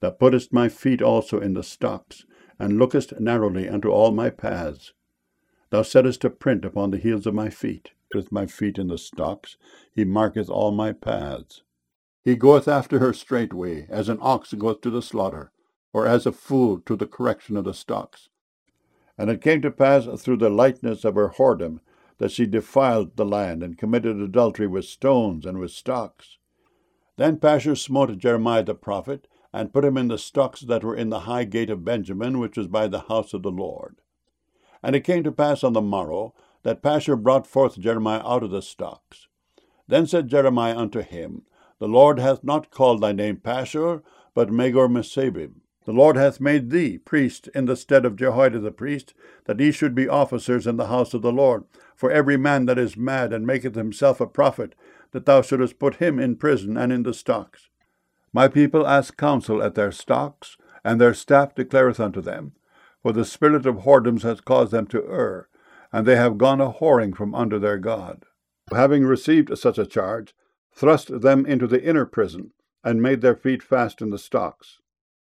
Thou puttest my feet also in the stocks, and lookest narrowly unto all my paths. Thou settest a print upon the heels of my feet. With my feet in the stocks, he marketh all my paths. He goeth after her straightway, as an ox goeth to the slaughter, or as a fool to the correction of the stocks. And it came to pass through the lightness of her whoredom, that she defiled the land, and committed adultery with stones and with stocks. Then Pashur smote Jeremiah the prophet, and put him in the stocks that were in the high gate of Benjamin, which was by the house of the Lord. And it came to pass on the morrow, that Pashur brought forth Jeremiah out of the stocks. Then said Jeremiah unto him, The Lord hath not called thy name Pashur, but Magor-Missabib. The Lord hath made thee priest in the stead of Jehoiada the priest, that ye should be officers in the house of the Lord. For every man that is mad and maketh himself a prophet, that thou shouldest put him in prison and in the stocks. My people ask counsel at their stocks, and their staff declareth unto them. For the spirit of whoredoms has caused them to err, and they have gone a-whoring from under their God. Having received such a charge, thrust them into the inner prison, and made their feet fast in the stocks.